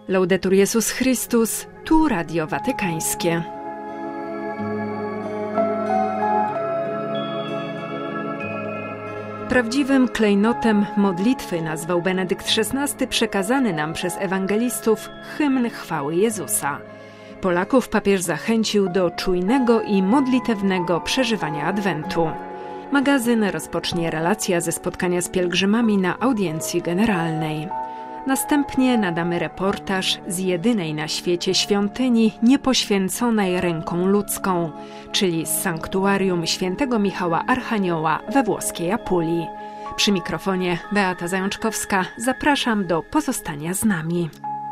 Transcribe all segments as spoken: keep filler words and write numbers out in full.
Laudetur Jesus Chrystus, tu Radio Watykańskie. Prawdziwym klejnotem modlitwy nazwał Benedykt szesnasty przekazany nam przez ewangelistów hymn chwały Jezusa. Polaków papież zachęcił do czujnego i modlitewnego przeżywania Adwentu. Magazyn rozpocznie relacja ze spotkania z pielgrzymami na audiencji generalnej. Następnie nadamy reportaż z jedynej na świecie świątyni niepoświęconej ręką ludzką, czyli z sanktuarium świętego Michała Archanioła we włoskiej Apulii. Przy mikrofonie Beata Zajączkowska, zapraszam do pozostania z nami.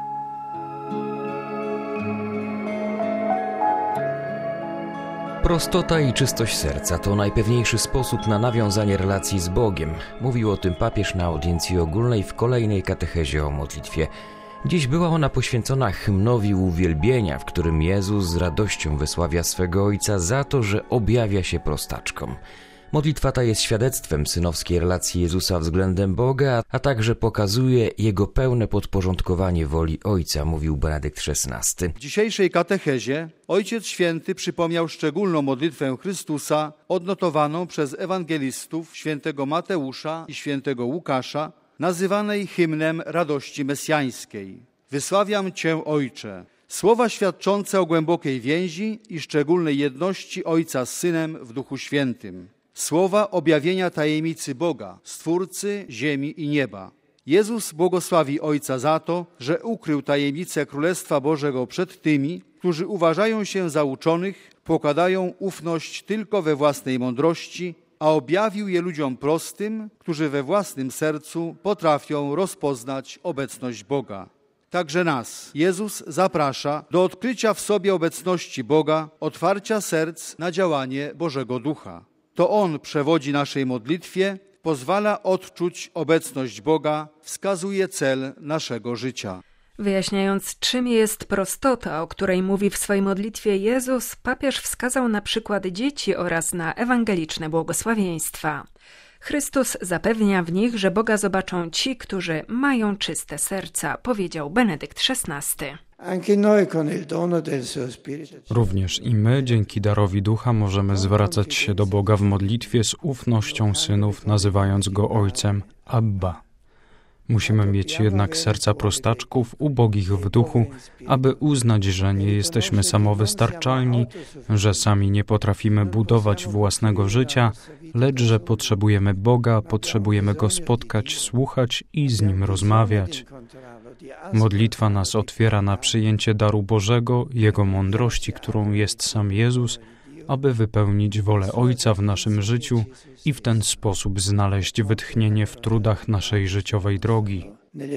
Prostota i czystość serca to najpewniejszy sposób na nawiązanie relacji z Bogiem. Mówił o tym papież na audiencji ogólnej w kolejnej katechezie o modlitwie. Dziś była ona poświęcona hymnowi uwielbienia, w którym Jezus z radością wysławia swego Ojca za to, że objawia się prostaczkom. Modlitwa ta jest świadectwem synowskiej relacji Jezusa względem Boga, a także pokazuje Jego pełne podporządkowanie woli Ojca, mówił Benedykt szesnasty. W dzisiejszej katechezie Ojciec Święty przypomniał szczególną modlitwę Chrystusa odnotowaną przez ewangelistów świętego Mateusza i świętego Łukasza, nazywanej hymnem radości mesjańskiej. Wysławiam Cię, Ojcze. Słowa świadczące o głębokiej więzi i szczególnej jedności Ojca z Synem w Duchu Świętym. Słowa objawienia tajemnicy Boga, Stwórcy ziemi i nieba. Jezus błogosławi Ojca za to, że ukrył tajemnicę Królestwa Bożego przed tymi, którzy uważają się za uczonych, pokładają ufność tylko we własnej mądrości, a objawił je ludziom prostym, którzy we własnym sercu potrafią rozpoznać obecność Boga. Także nas Jezus zaprasza do odkrycia w sobie obecności Boga, otwarcia serc na działanie Bożego Ducha. To On przewodzi naszej modlitwie, pozwala odczuć obecność Boga, wskazuje cel naszego życia. Wyjaśniając, czym jest prostota, o której mówi w swojej modlitwie Jezus, papież wskazał na przykład dzieci oraz na ewangeliczne błogosławieństwa. Chrystus zapewnia w nich, że Boga zobaczą ci, którzy mają czyste serca, powiedział Benedykt szesnasty. Również i my, dzięki darowi Ducha, możemy zwracać się do Boga w modlitwie z ufnością synów, nazywając Go Ojcem Abba. Musimy mieć jednak serca prostaczków, ubogich w duchu, aby uznać, że nie jesteśmy samowystarczalni, że sami nie potrafimy budować własnego życia, lecz że potrzebujemy Boga, potrzebujemy Go spotkać, słuchać i z Nim rozmawiać. Modlitwa nas otwiera na przyjęcie daru Bożego, Jego mądrości, którą jest sam Jezus, aby wypełnić wolę Ojca w naszym życiu i w ten sposób znaleźć wytchnienie w trudach naszej życiowej drogi.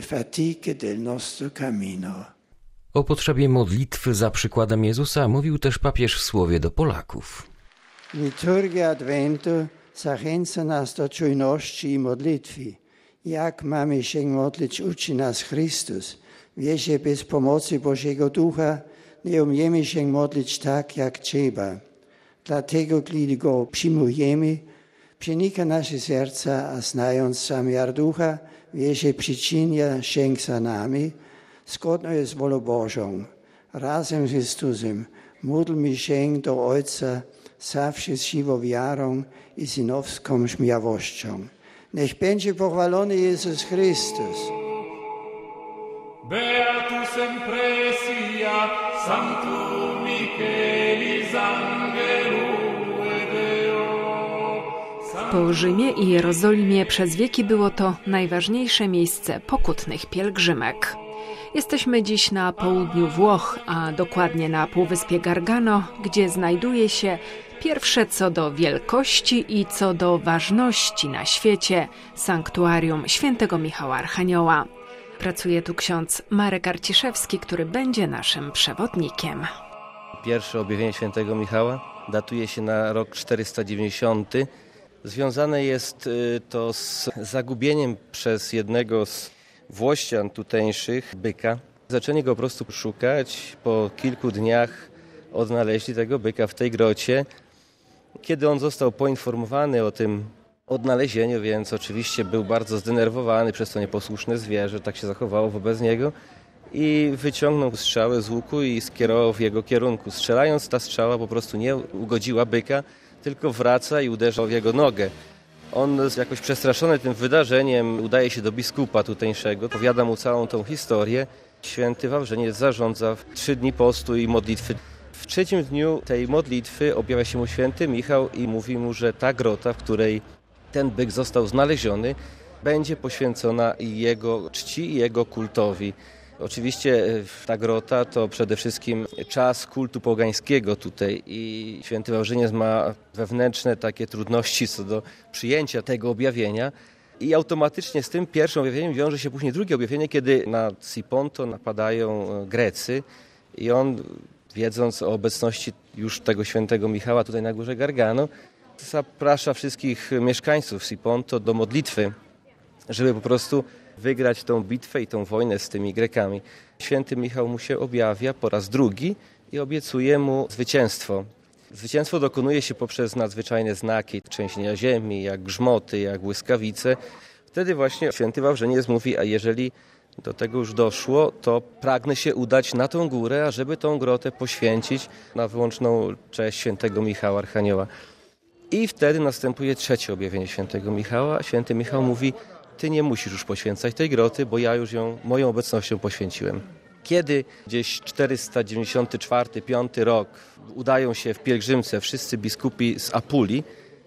O potrzebie modlitwy za przykładem Jezusa mówił też papież w słowie do Polaków. Liturgia Adwentu zachęca nas do czujności i modlitwy. Jak mamy się modlić, uczy nas Chrystus. Wie, że bez pomocy Bożego Ducha nie umiemy się modlić tak, jak trzeba. Dlatego, gdy Go przyjmujemy, przenika nasze serca, a znając zamiar Ducha, wie, że przyczynia się za nami, zgodnie z wolą Bożą. Razem z Chrystusem módlmy się do Ojca zawsze z żywą wiarą i synowską śmiałością. Niech będzie pochwalony Jezus Chrystus. Beatus impresia sanctum Michaelis Angelum Deo. Po Rzymie i Jerozolimie przez wieki było to najważniejsze miejsce pokutnych pielgrzymek. Jesteśmy dziś na południu Włoch, a dokładnie na półwyspie Gargano, gdzie znajduje się pierwsze co do wielkości i co do ważności na świecie sanktuarium świętego Michała Archanioła. Pracuje tu ksiądz Marek Arciszewski, który będzie naszym przewodnikiem. Pierwsze objawienie świętego Michała datuje się na rok czterysta dziewięćdziesiąty. Związane jest to z zagubieniem przez jednego z włościan tutejszych byka. Zaczęli go po prostu szukać. Po kilku dniach odnaleźli tego byka w tej grocie. Kiedy on został poinformowany o tym odnalezieniu, więc oczywiście był bardzo zdenerwowany przez to nieposłuszne zwierzę, tak się zachowało wobec niego i wyciągnął strzałę z łuku i skierował w jego kierunku. Strzelając, ta strzała po prostu nie ugodziła byka, tylko wraca i uderza w jego nogę. On jakoś przestraszony tym wydarzeniem udaje się do biskupa tutejszego, opowiada mu całą tą historię. Święty Wawrzyniec zarządza trzy dni postu i modlitwy. W trzecim dniu tej modlitwy objawia się mu święty Michał i mówi mu, że ta grota, w której ten byk został znaleziony, będzie poświęcona jego czci i jego kultowi. Oczywiście ta grota to przede wszystkim czas kultu pogańskiego tutaj i święty Wawrzyniec ma wewnętrzne takie trudności co do przyjęcia tego objawienia i automatycznie z tym pierwszym objawieniem wiąże się później drugie objawienie, kiedy na Siponto napadają Grecy i on, wiedząc o obecności już tego świętego Michała tutaj na górze Gargano, zaprasza wszystkich mieszkańców Siponto do modlitwy, żeby po prostu wygrać tą bitwę i tą wojnę z tymi Grekami. Święty Michał mu się objawia po raz drugi i obiecuje mu zwycięstwo. Zwycięstwo dokonuje się poprzez nadzwyczajne znaki, trzęsienia ziemi, jak grzmoty, jak błyskawice. Wtedy właśnie święty Wawrzyniec mówi, a jeżeli do tego już doszło, to pragnę się udać na tą górę, ażeby tą grotę poświęcić na wyłączną cześć świętego Michała Archanioła. I wtedy następuje trzecie objawienie świętego Michała. Święty Michał mówi, ty nie musisz już poświęcać tej groty, bo ja już ją moją obecnością poświęciłem. Kiedy gdzieś czterysta dziewięćdziesiąty czwarty piąty rok udają się w pielgrzymce wszyscy biskupi z Apulii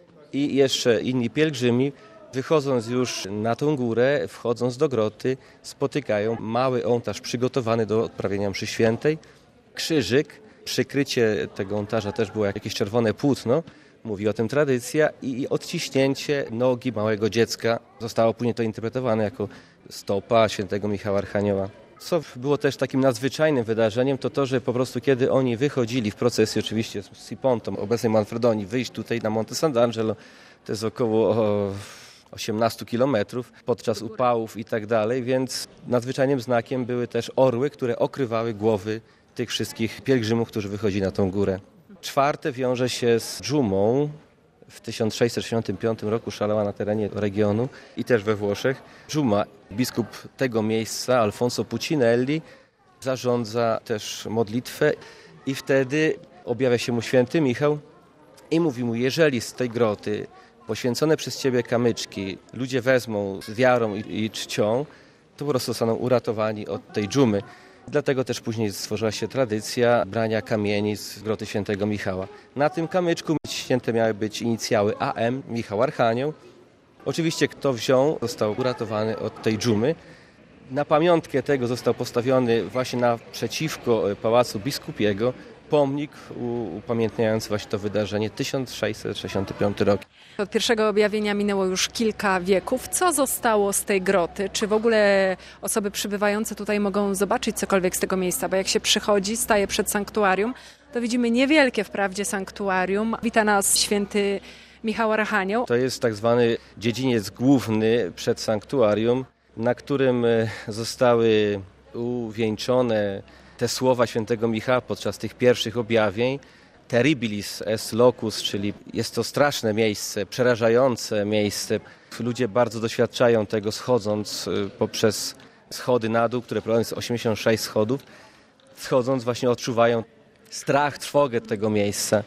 i jeszcze inni pielgrzymi, wychodząc już na tą górę, wchodząc do groty, spotykają mały ołtarz przygotowany do odprawienia mszy świętej, krzyżyk, przykrycie tego ołtarza też było jakieś czerwone płótno, mówi o tym tradycja, i odciśnięcie nogi małego dziecka. Zostało później to interpretowane jako stopa świętego Michała Archanioła. Co było też takim nadzwyczajnym wydarzeniem, to to, że po prostu kiedy oni wychodzili w procesji oczywiście z Sipontą, obecnej Manfredonii, wyjść tutaj na Monte Sant'Angelo, to jest około osiemnaście kilometrów, podczas upałów i tak dalej, więc nadzwyczajnym znakiem były też orły, które okrywały głowy tych wszystkich pielgrzymów, którzy wychodzili na tą górę. Czwarte wiąże się z dżumą. W tysiąc sześćset sześćdziesiątym piątym roku szalała na terenie regionu i też we Włoszech. Dżuma, biskup tego miejsca, Alfonso Pucinelli, zarządza też modlitwę i wtedy objawia się mu święty Michał i mówi mu, jeżeli z tej groty poświęcone przez ciebie kamyczki ludzie wezmą z wiarą i, i czcią, to po prostu zostaną uratowani od tej dżumy. Dlatego też później stworzyła się tradycja brania kamieni z groty świętego Michała. Na tym kamyczku ścięte miały być inicjały A M, Michał Archanioł. Oczywiście kto wziął, został uratowany od tej dżumy. Na pamiątkę tego został postawiony właśnie naprzeciwko Pałacu Biskupiego pomnik upamiętniający właśnie to wydarzenie, tysiąc sześćset sześćdziesiąty piąty rok. Od pierwszego objawienia minęło już kilka wieków. Co zostało z tej groty? Czy w ogóle osoby przybywające tutaj mogą zobaczyć cokolwiek z tego miejsca? Bo jak się przychodzi, staje przed sanktuarium, to widzimy niewielkie wprawdzie sanktuarium. Wita nas święty Michał Archanioł. To jest tak zwany dziedziniec główny przed sanktuarium, na którym zostały uwieńczone te słowa świętego Michała podczas tych pierwszych objawień. Terribilis est locus, czyli jest to straszne miejsce, przerażające miejsce. Ludzie bardzo doświadczają tego, schodząc poprzez schody na dół, które prowadzą z osiemdziesiąt sześć schodów. Schodząc właśnie odczuwają strach, trwogę tego miejsca.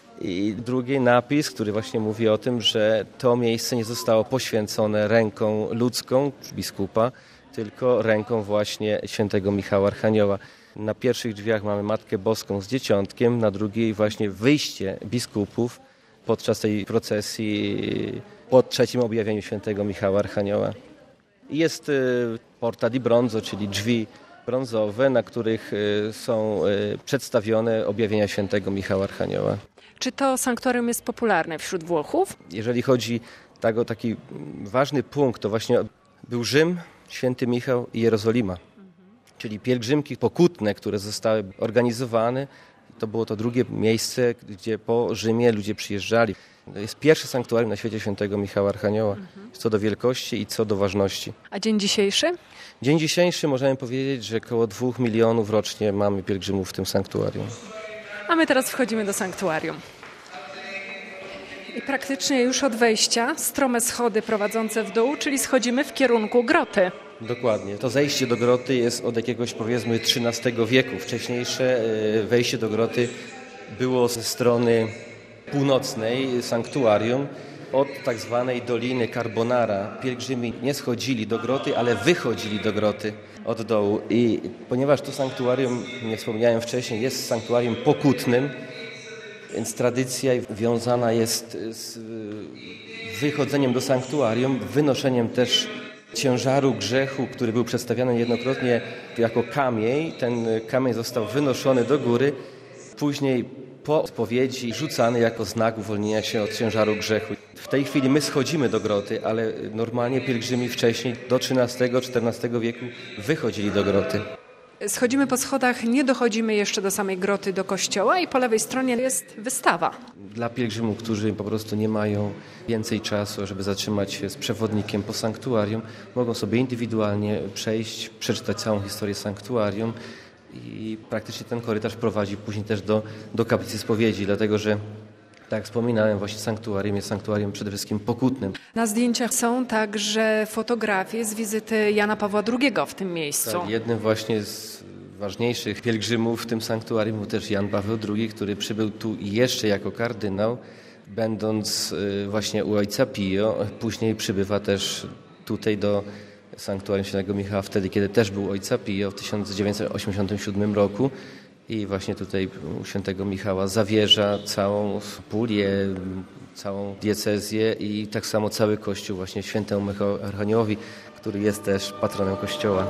I drugi napis, który właśnie mówi o tym, że to miejsce nie zostało poświęcone ręką ludzką, biskupa, tylko ręką właśnie świętego Michała Archanioła. Na pierwszych drzwiach mamy Matkę Boską z Dzieciątkiem, na drugiej właśnie wyjście biskupów podczas tej procesji po trzecim objawieniu świętego Michała Archanioła. Jest porta di bronzo, czyli drzwi brązowe, na których są przedstawione objawienia świętego Michała Archanioła. Czy to sanktuarium jest popularne wśród Włochów? Jeżeli chodzi tak o taki ważny punkt, to właśnie był Rzym, święty Michał i Jerozolima. Czyli pielgrzymki pokutne, które zostały organizowane. To było to drugie miejsce, gdzie po Rzymie ludzie przyjeżdżali. To jest pierwsze sanktuarium na świecie świętego Michała Archanioła, mhm. co do wielkości i co do ważności. A dzień dzisiejszy? Dzień dzisiejszy możemy powiedzieć, że około dwóch milionów rocznie mamy pielgrzymów w tym sanktuarium. A my teraz wchodzimy do sanktuarium. I praktycznie już od wejścia strome schody prowadzące w dół, czyli schodzimy w kierunku groty. Dokładnie. To zejście do groty jest od jakiegoś, powiedzmy, trzynastego wieku. Wcześniejsze wejście do groty było ze strony północnej sanktuarium, od tak zwanej Doliny Carbonara. Pielgrzymi nie schodzili do groty, ale wychodzili do groty od dołu. I ponieważ to sanktuarium, nie wspomniałem wcześniej, jest sanktuarium pokutnym, więc tradycja wiązana jest z wychodzeniem do sanktuarium, wynoszeniem też ciężaru grzechu, który był przedstawiany jednokrotnie jako kamień. Ten kamień został wynoszony do góry, później po spowiedzi rzucany jako znak uwolnienia się od ciężaru grzechu. W tej chwili my schodzimy do groty, ale normalnie pielgrzymi wcześniej do trzynastego czternastego wieku wychodzili do groty. Schodzimy po schodach, nie dochodzimy jeszcze do samej groty, do kościoła i po lewej stronie jest wystawa. Dla pielgrzymów, którzy po prostu nie mają więcej czasu, żeby zatrzymać się z przewodnikiem po sanktuarium, mogą sobie indywidualnie przejść, przeczytać całą historię sanktuarium i praktycznie ten korytarz prowadzi później też do, do kaplicy spowiedzi, dlatego że tak jak wspominałem, właśnie sanktuarium jest sanktuarium przede wszystkim pokutnym. Na zdjęciach są także fotografie z wizyty Jana Pawła drugiego w tym miejscu. Tak, jednym właśnie z ważniejszych pielgrzymów w tym sanktuarium był też Jan Paweł drugi, który przybył tu jeszcze jako kardynał, będąc właśnie u ojca Pio. Później przybywa też tutaj do sanktuarium Świętego Michała, wtedy kiedy też był ojca Pio w tysiąc dziewięćset osiemdziesiątym siódmym roku. I właśnie tutaj u Świętego Michała zawierza całą pulię, całą diecezję i tak samo cały Kościół właśnie Świętemu Michałowi Archaniołowi, który jest też patronem Kościoła.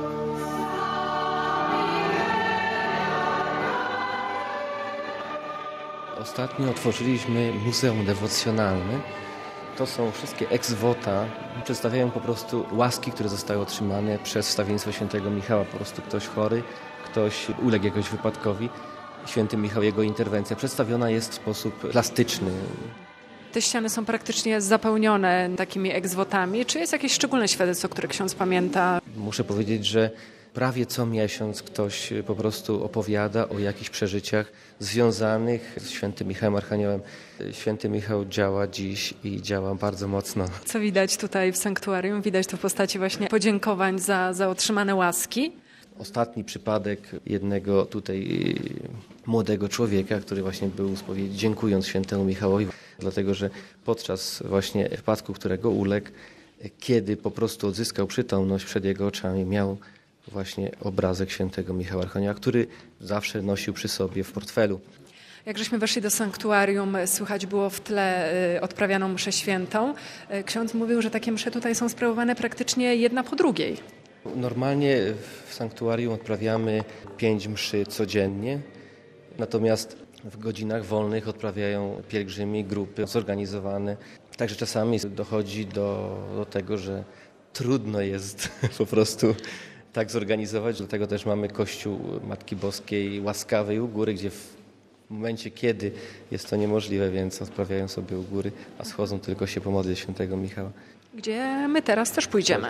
Ostatnio otworzyliśmy Muzeum Dewocjonalne. To są wszystkie ex vota, przedstawiają po prostu łaski, które zostały otrzymane przez wstawiennictwo Świętego Michała. Po prostu ktoś chory, ktoś uległ jakiegoś wypadkowi. Święty Michał, jego interwencja przedstawiona jest w sposób plastyczny. Te ściany są praktycznie zapełnione takimi egzwotami. Czy jest jakieś szczególne świadectwo, które ksiądz pamięta? Muszę powiedzieć, że prawie co miesiąc ktoś po prostu opowiada o jakichś przeżyciach związanych z Świętym Michałem Archaniołem. Święty Michał działa dziś i działa bardzo mocno. Co widać tutaj w sanktuarium? Widać to w postaci właśnie podziękowań za, za otrzymane łaski. Ostatni przypadek jednego tutaj młodego człowieka, który właśnie był u spowiedzi, dziękując Świętemu Michałowi, dlatego że podczas właśnie wypadku, którego uległ, kiedy po prostu odzyskał przytomność, przed jego oczami miał właśnie obrazek Świętego Michała Archanioła, który zawsze nosił przy sobie w portfelu. Jak żeśmy weszli do sanktuarium, słychać było w tle odprawianą mszę świętą. Ksiądz mówił, że takie msze tutaj są sprawowane praktycznie jedna po drugiej. Normalnie w sanktuarium odprawiamy pięć mszy codziennie, natomiast w godzinach wolnych odprawiają pielgrzymi, grupy zorganizowane. Także czasami dochodzi do, do tego, że trudno jest po prostu tak zorganizować, dlatego też mamy Kościół Matki Boskiej Łaskawej u góry, gdzie w momencie, kiedy jest to niemożliwe, więc odprawiają sobie u góry, a schodzą tylko się pomodlić Świętego Michała. Gdzie my teraz też pójdziemy.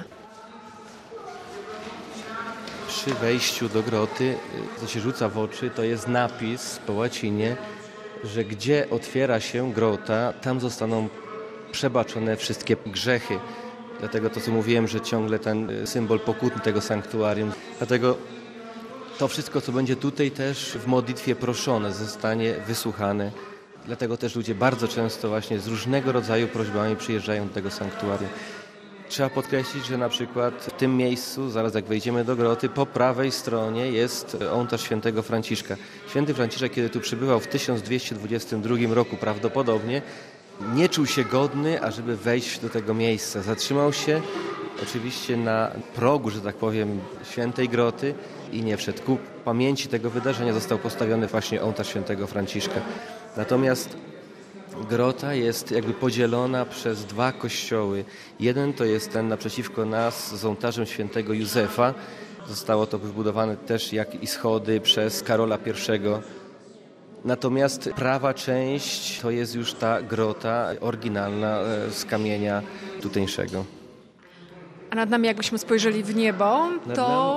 Przy wejściu do groty, co się rzuca w oczy, to jest napis po łacinie, że gdzie otwiera się grota, tam zostaną przebaczone wszystkie grzechy. Dlatego to, co mówiłem, że ciągle ten symbol pokutny tego sanktuarium. Dlatego to wszystko, co będzie tutaj też w modlitwie proszone, zostanie wysłuchane. Dlatego też ludzie bardzo często właśnie z różnego rodzaju prośbami przyjeżdżają do tego sanktuarium. Trzeba podkreślić, że na przykład w tym miejscu, zaraz jak wejdziemy do groty, po prawej stronie jest ołtarz Świętego Franciszka. Święty Franciszek, kiedy tu przybywał w tysiąc dwieście dwudziestym drugim roku prawdopodobnie, nie czuł się godny, ażeby wejść do tego miejsca. Zatrzymał się oczywiście na progu, że tak powiem, świętej groty i nie wszedł. Ku pamięci tego wydarzenia został postawiony właśnie ołtarz Świętego Franciszka. Natomiast grota jest jakby podzielona przez dwa kościoły. Jeden to jest ten naprzeciwko nas z ołtarzem Świętego Józefa. Zostało to wybudowane też jak i schody przez Karola pierwszego. Natomiast prawa część to jest już ta grota oryginalna z kamienia tutejszego. A nad nami, jakbyśmy spojrzeli w niebo, to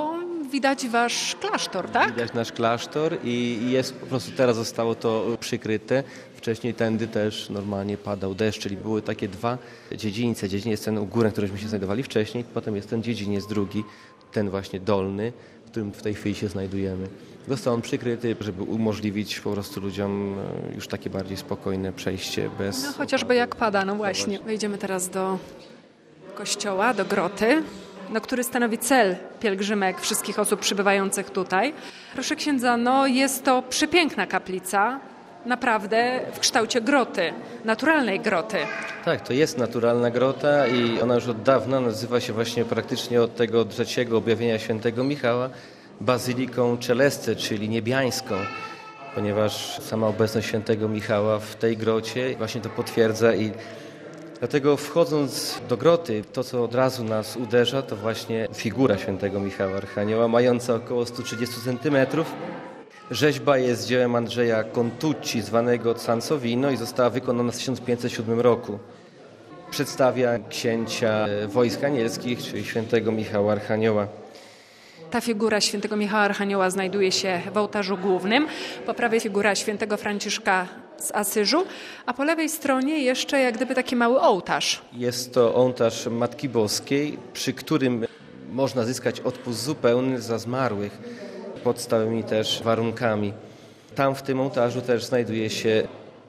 widać wasz klasztor, tak? Widać nasz klasztor i jest po prostu teraz zostało to przykryte. Wcześniej tędy też normalnie padał deszcz, czyli były takie dwa dziedzińce. Dziedziniec ten u góry, na którymśmy się znajdowali wcześniej, potem jest ten dziedziniec drugi, ten właśnie dolny, w którym w tej chwili się znajdujemy. Został on przykryty, żeby umożliwić po prostu ludziom już takie bardziej spokojne przejście bez... No chociażby jak pada, no właśnie. Wejdziemy teraz do kościoła, do groty, no, który stanowi cel pielgrzymek wszystkich osób przybywających tutaj. Proszę księdza, no jest to przepiękna kaplica, naprawdę w kształcie groty, naturalnej groty. Tak, to jest naturalna grota i ona już od dawna nazywa się właśnie praktycznie od tego trzeciego objawienia świętego Michała Bazyliką Celeste, czyli niebiańską, ponieważ sama obecność świętego Michała w tej grocie właśnie to potwierdza i dlatego wchodząc do groty, to co od razu nas uderza, to właśnie figura świętego Michała Archanioła, mająca około sto trzydzieści centymetrów. Rzeźba jest dziełem Andrzeja Contucci, zwanego Sansovino i została wykonana w tysiąc pięćset siódmym roku. Przedstawia księcia wojsk anielskich, czyli świętego Michała Archanioła. Ta figura świętego Michała Archanioła znajduje się w ołtarzu głównym. Po prawej figura świętego Franciszka z Asyżu, a po lewej stronie jeszcze jak gdyby taki mały ołtarz. Jest to ołtarz Matki Boskiej, przy którym można zyskać odpust zupełny za zmarłych pod stałymi też warunkami. Tam w tym ołtarzu też znajduje się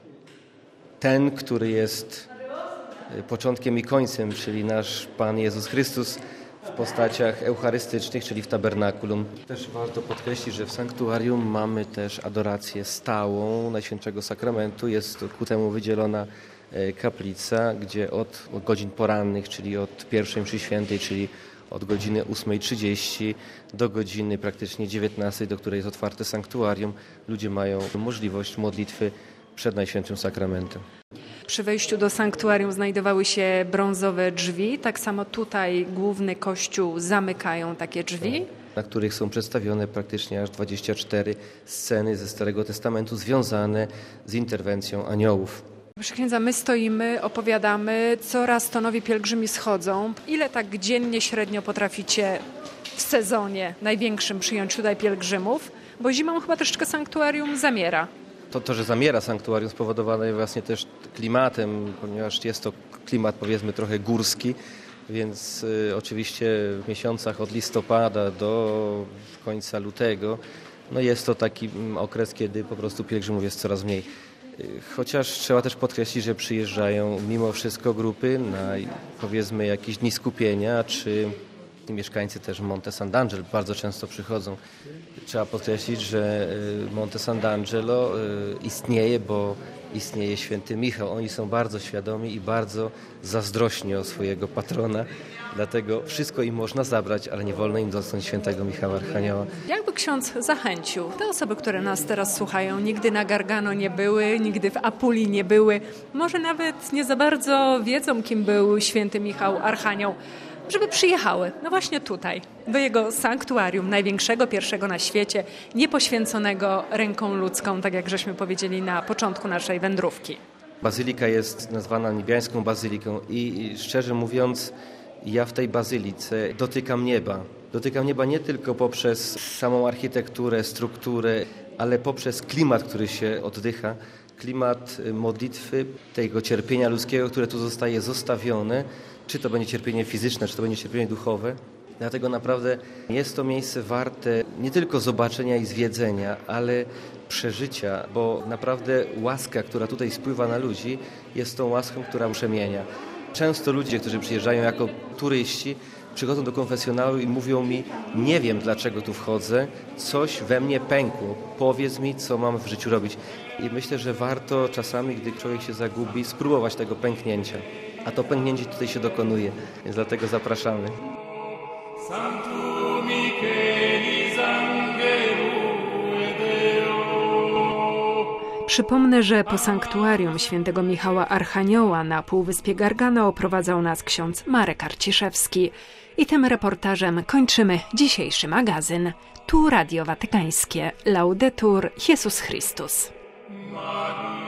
ten, który jest początkiem i końcem, czyli nasz Pan Jezus Chrystus w postaciach eucharystycznych, czyli w tabernakulum. Też warto podkreślić, że w sanktuarium mamy też adorację stałą Najświętszego Sakramentu. Jest ku temu wydzielona kaplica, gdzie od godzin porannych, czyli od pierwszej mszy świętej, czyli od godziny ósmej trzydzieści do godziny praktycznie dziewiętnastej, do której jest otwarte sanktuarium, ludzie mają możliwość modlitwy przed Najświętszym Sakramentem. Przy wejściu do sanktuarium znajdowały się brązowe drzwi. Tak samo tutaj główny kościół zamykają takie drzwi, Na których są przedstawione praktycznie aż dwadzieścia cztery sceny ze Starego Testamentu związane z interwencją aniołów. Proszę księdza, my stoimy, opowiadamy, coraz to nowi pielgrzymi schodzą. Ile tak dziennie średnio potraficie w sezonie największym przyjąć tutaj pielgrzymów? Bo zimą chyba troszeczkę sanktuarium zamiera. To, to, że zamiera sanktuarium, spowodowane jest właśnie też klimatem, ponieważ jest to klimat powiedzmy trochę górski, więc y, oczywiście w miesiącach od listopada do końca lutego no jest to taki okres, kiedy po prostu pielgrzymów jest coraz mniej. Chociaż trzeba też podkreślić, że przyjeżdżają mimo wszystko grupy na powiedzmy jakieś dni skupienia, czy mieszkańcy też Monte Sant'Angelo bardzo często przychodzą. Trzeba podkreślić, że Monte Sant'Angelo istnieje, bo istnieje święty Michał. Oni są bardzo świadomi i bardzo zazdrośni o swojego patrona. Dlatego wszystko im można zabrać, ale nie wolno im dotknąć świętego Michała Archanioła. Jakby ksiądz zachęcił te osoby, które nas teraz słuchają, nigdy na Gargano nie były, nigdy w Apulii nie były, może nawet nie za bardzo wiedzą, kim był święty Michał Archanioł, żeby przyjechały, no właśnie tutaj, do jego sanktuarium, największego, pierwszego na świecie, niepoświęconego ręką ludzką, tak jak żeśmy powiedzieli na początku naszej wędrówki. Bazylika jest nazwana niebiańską bazyliką i szczerze mówiąc, ja w tej bazylice dotykam nieba. Dotykam nieba nie tylko poprzez samą architekturę, strukturę, ale poprzez klimat, który się oddycha. Klimat modlitwy, tego cierpienia ludzkiego, które tu zostaje zostawione, czy to będzie cierpienie fizyczne, czy to będzie cierpienie duchowe. Dlatego naprawdę jest to miejsce warte nie tylko zobaczenia i zwiedzenia, ale przeżycia, bo naprawdę łaska, która tutaj spływa na ludzi, jest tą łaską, która przemienia. Często ludzie, którzy przyjeżdżają jako turyści, przychodzą do konfesjonału i mówią mi, nie wiem dlaczego tu wchodzę, coś we mnie pękło, powiedz mi, co mam w życiu robić. I myślę, że warto czasami, gdy człowiek się zagubi, spróbować tego pęknięcia. A to pęknięcie tutaj się dokonuje, więc dlatego zapraszamy. Przypomnę, że po sanktuarium świętego Michała Archanioła na Półwyspie Gargano oprowadzał nas ksiądz Marek Arciszewski. I tym reportażem kończymy dzisiejszy magazyn. Tu Radio Watykańskie. Laudetur Jezus Chrystus.